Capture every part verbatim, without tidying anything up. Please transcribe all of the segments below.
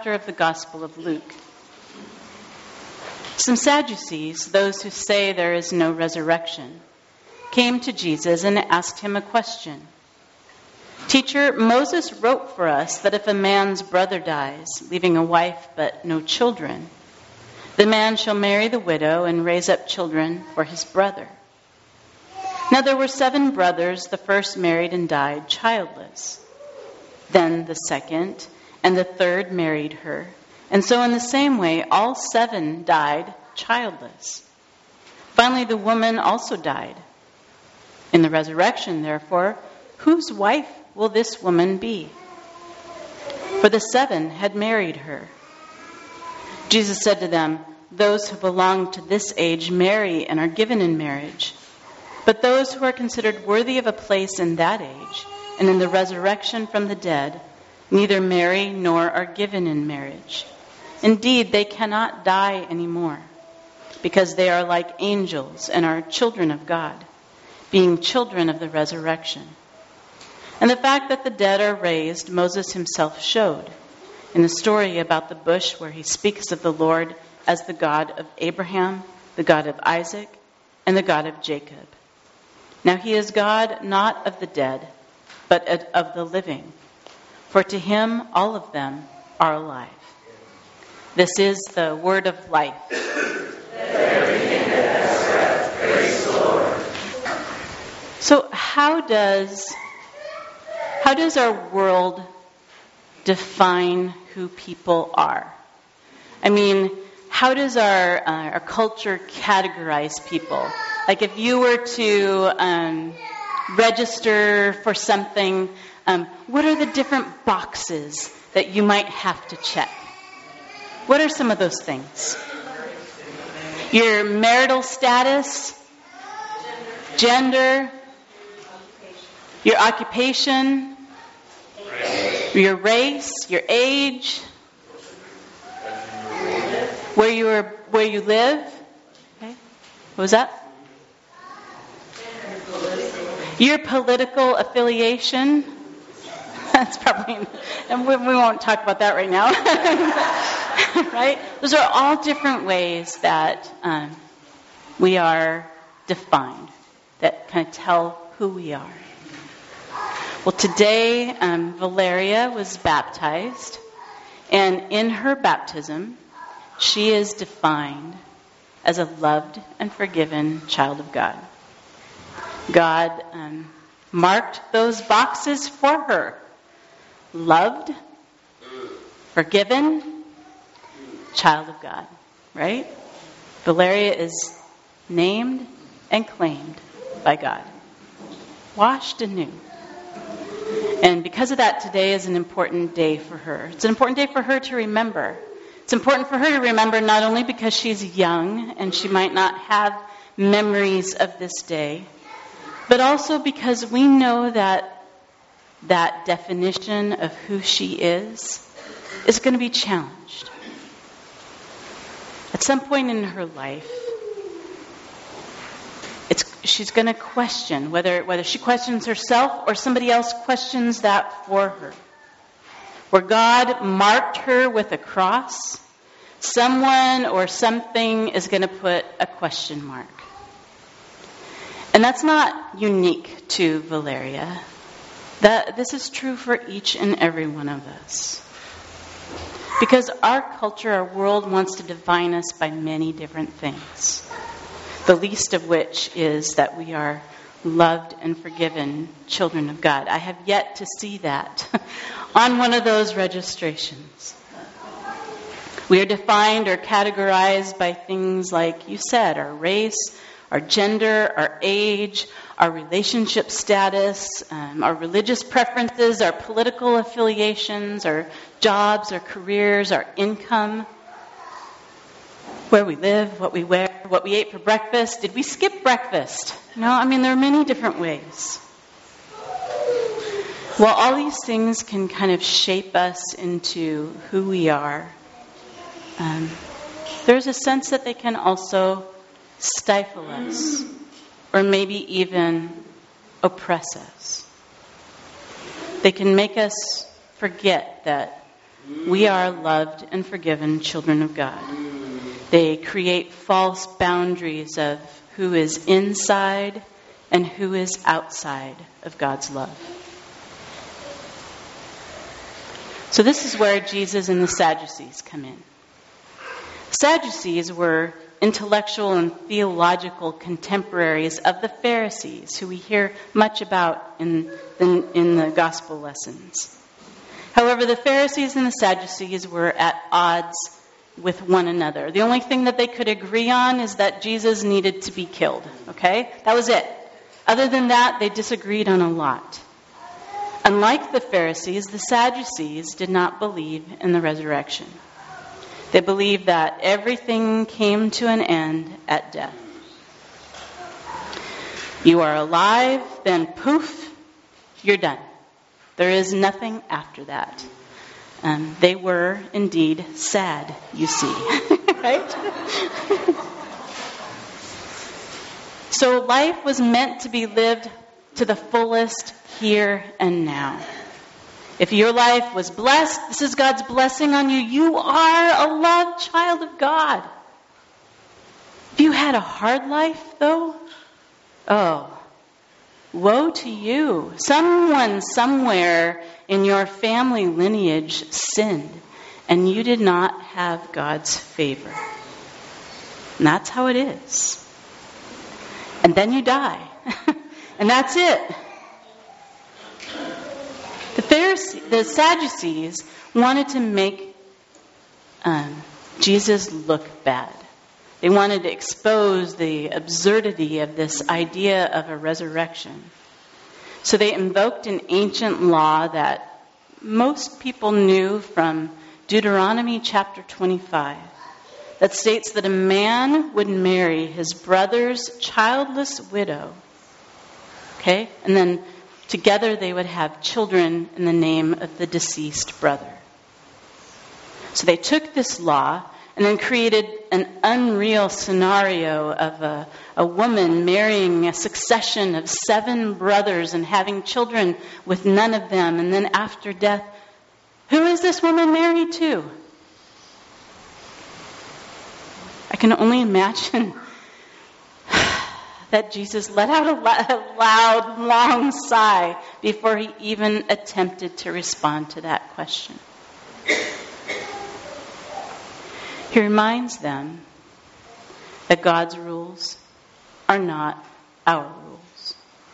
chapter of the Gospel of Luke. Some Sadducees, those who say there is no resurrection, came to Jesus and asked him a question. "Teacher, Moses wrote for us that if a man's brother dies, leaving a wife but no children, the man shall marry the widow and raise up children for his brother. Now there were seven brothers. The first married and died childless. Then the second and the third married her. And so in the same way, all seven died childless. Finally, the woman also died. In the resurrection, therefore, whose wife will this woman be? For the seven had married her." Jesus said to them, "Those who belong to this age marry and are given in marriage. But those who are considered worthy of a place in that age and in the resurrection from the dead neither marry nor are given in marriage. Indeed, they cannot die anymore, because they are like angels and are children of God, being children of the resurrection. And the fact that the dead are raised, Moses himself showed in the story about the bush where he speaks of the Lord as the God of Abraham, the God of Isaac, and the God of Jacob. Now he is God not of the dead, but of the living. For to him all of them are alive." This is the word of life. So how does how does our world define who people are? I mean, how does our uh, our culture categorize people? Like if you were to um, register for something, um, what are the different boxes that you might have to check? What are some of those things? Your marital status, gender, your occupation, your race, your age, where you are, where you live. Okay. What was that? Your political affiliation. That's probably, and we, we won't talk about that right now. Right? Those are all different ways that um, we are defined, that kind of tell who we are. Well, today, um, Valeria was baptized, and in her baptism, she is defined as a loved and forgiven child of God. God um, marked those boxes for her. Loved, forgiven, child of God, right? Valeria is named and claimed by God. Washed anew. And because of that, today is an important day for her. It's an important day for her to remember. It's important for her to remember not only because she's young and she might not have memories of this day, but also because we know that that definition of who she is is going to be challenged. At some point in her life, it's she's going to question whether whether she questions herself or somebody else questions that for her. Where God marked her with a cross, someone or something is going to put a question mark. And that's not unique to Valeria. That this is true for each and every one of us. Because our culture, our world wants to define us by many different things. The least of which is that we are loved and forgiven children of God. I have yet to see that on one of those registrations. We are defined or categorized by things like you said, our race, our gender, our age, our relationship status, um, our religious preferences, our political affiliations, our jobs, our careers, our income, where we live, what we wear, what we ate for breakfast. Did we skip breakfast? No, I mean, there are many different ways. Well, all these things can kind of shape us into who we are. Um, there's a sense that they can also stifle us, or maybe even oppress us. They can make us forget that we are loved and forgiven children of God. They create false boundaries of who is inside and who is outside of God's love. So this is where Jesus and the Sadducees come in. Sadducees were intellectual and theological contemporaries of the Pharisees, who we hear much about in the, in the gospel lessons. However, the Pharisees and the Sadducees were at odds with one another. The only thing that they could agree on is that Jesus needed to be killed. Okay? That was it. Other than that, they disagreed on a lot. Unlike the Pharisees, the Sadducees did not believe in the resurrection. They believed that everything came to an end at death. You are alive, then poof, you're done. There is nothing after that. Um, they were indeed sad, you see. Right? So life was meant to be lived to the fullest here and now. If your life was blessed, this is God's blessing on you. You are a loved child of God. If you had a hard life, though, oh, woe to you. Someone somewhere in your family lineage sinned, and you did not have God's favor. And that's how it is. And then you die. And that's it. The Pharisees, the Sadducees wanted to make um, Jesus look bad. They wanted to expose the absurdity of this idea of a resurrection. So they invoked an ancient law that most people knew from Deuteronomy chapter twenty-five that states that a man would marry his brother's childless widow. Okay? And then together they would have children in the name of the deceased brother. So they took this law and then created an unreal scenario of a, a woman marrying a succession of seven brothers and having children with none of them. And then after death, who is this woman married to? I can only imagine that Jesus let out a loud, long sigh before he even attempted to respond to that question. He reminds them that God's rules are not our rules.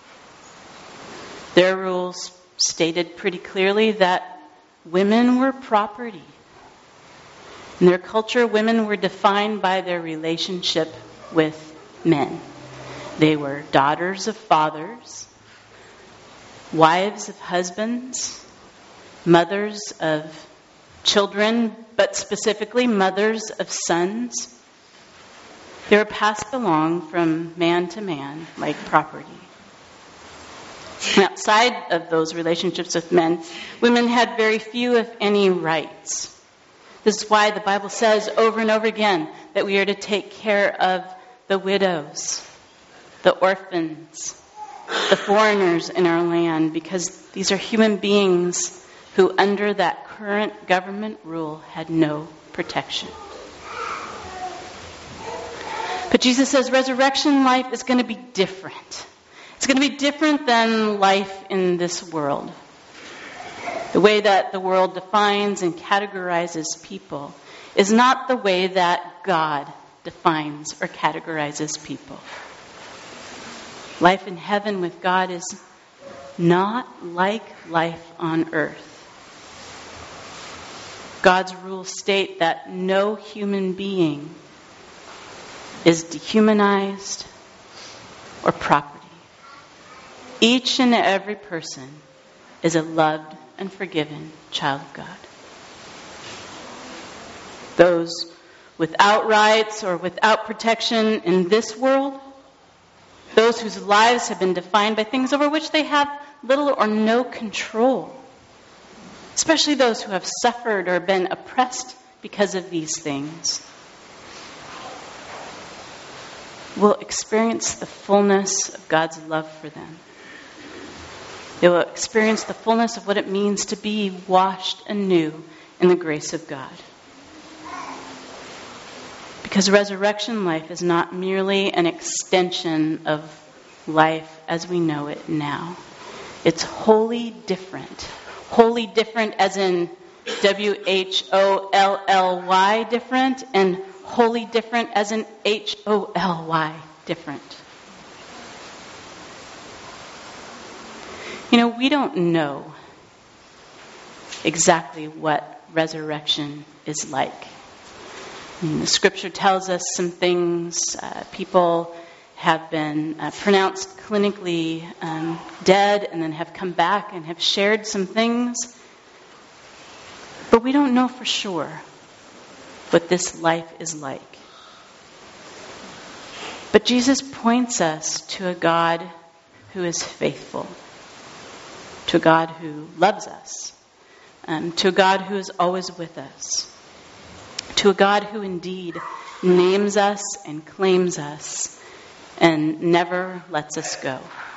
Their rules stated pretty clearly that women were property. In their culture, women were defined by their relationship with men. They were daughters of fathers, wives of husbands, mothers of children, but specifically mothers of sons. They were passed along from man to man like property. And outside of those relationships with men, women had very few, if any, rights. This is why the Bible says over and over again that we are to take care of the widows, the orphans, the foreigners in our land, because these are human beings who, under that current government rule, had no protection. But Jesus says resurrection life is going to be different. It's going to be different than life in this world. The way that the world defines and categorizes people is not the way that God defines or categorizes people. Life in heaven with God is not like life on earth. God's rules state that no human being is dehumanized or property. Each and every person is a loved and forgiven child of God. Those without rights or without protection in this world, those whose lives have been defined by things over which they have little or no control, especially those who have suffered or been oppressed because of these things, will experience the fullness of God's love for them. They will experience the fullness of what it means to be washed anew in the grace of God. Because resurrection life is not merely an extension of life as we know it now. It's wholly different. Wholly different as in W H O L L Y different, and wholly different as in H O L Y different. You know, we don't know exactly what resurrection is like. I mean, the scripture tells us some things. Uh, people have been uh, pronounced clinically um, dead and then have come back and have shared some things. But we don't know for sure what this life is like. But Jesus points us to a God who is faithful, to a God who loves us, um, to a God who is always with us, to a God who indeed names us and claims us and never lets us go.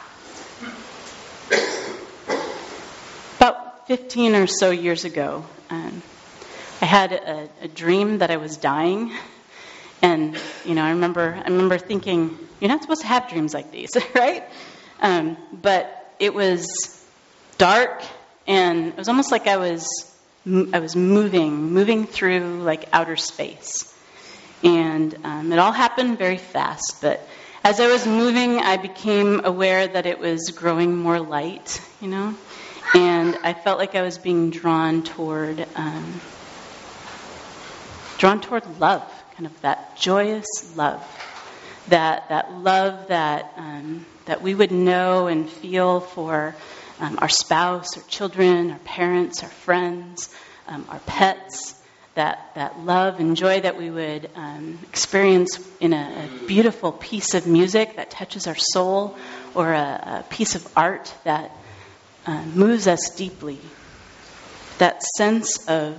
About fifteen or so years ago, um, I had a, a dream that I was dying. And, you know, I remember I remember thinking, you're not supposed to have dreams like these, right? Um, but it was dark, and it was almost like I was I was moving, moving through like outer space. And um, it all happened very fast, but as I was moving, I became aware that it was growing more light, you know, and I felt like I was being drawn toward, um, drawn toward love, kind of that joyous love, that that love that um, that we would know and feel for um, our spouse, our children, our parents, our friends, um, our pets. That that love and joy that we would um, experience in a, a beautiful piece of music that touches our soul, or a, a piece of art that uh, moves us deeply. That sense of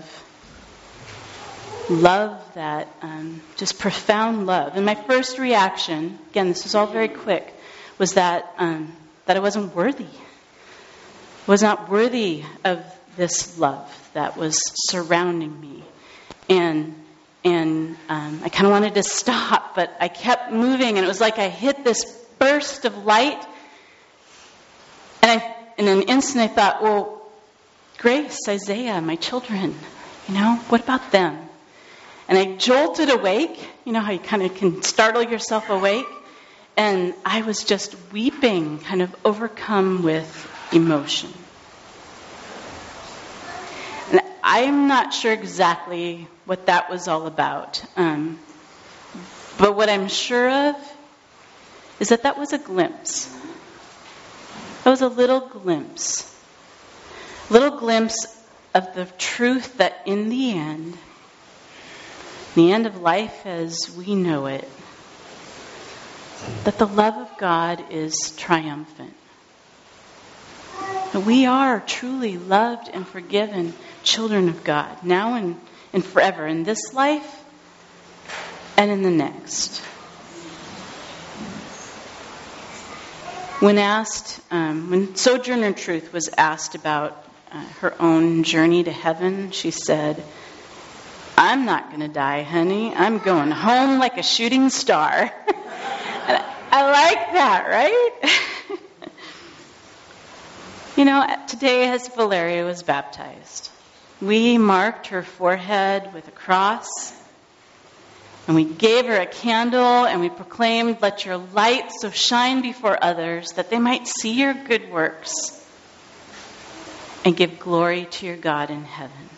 love, that um, just profound love. And my first reaction, again, this was all very quick, was that um, that I wasn't worthy. I was not worthy of this love that was surrounding me. And and um, I kind of wanted to stop, but I kept moving, and it was like I hit this burst of light. And I, in an instant, I thought, well, Grace, Isaiah, my children, you know, what about them? And I jolted awake. You know how you kind of can startle yourself awake? And I was just weeping, kind of overcome with emotion. And I'm not sure exactly what that was all about. Um, but what I'm sure of is that that was a glimpse. That was a little glimpse. A little glimpse of the truth that in the end, the end of life as we know it, that the love of God is triumphant. That we are truly loved and forgiven children of God, now and, and forever, in this life and in the next. When asked, um, when Sojourner Truth was asked about uh, her own journey to heaven, she said, "I'm not going to die, honey. I'm going home like a shooting star." And I like that, right? You know, today as Valeria was baptized, we marked her forehead with a cross, and we gave her a candle, and we proclaimed, "Let your light so shine before others that they might see your good works and give glory to your God in heaven."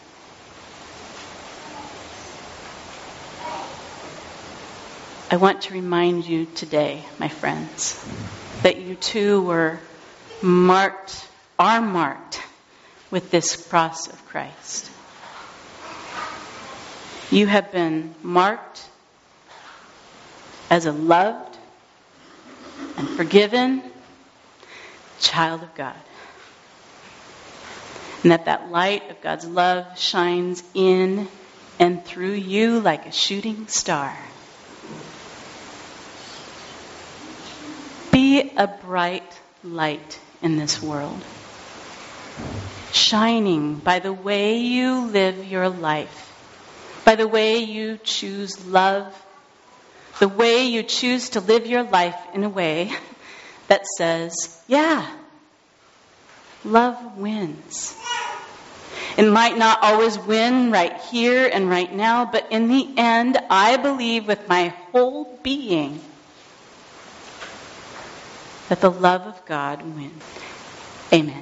I want to remind you today, my friends, that you too were marked, are marked with this cross of Christ. You have been marked as a loved and forgiven child of God. And that that light of God's love shines in and through you like a shooting star. Be a bright light in this world. shining by the way you live your life, by the way you choose love, the way you choose to live your life in a way that says, yeah, love wins. It might not always win right here and right now, but in the end, I believe with my whole being that the love of God wins. Amen.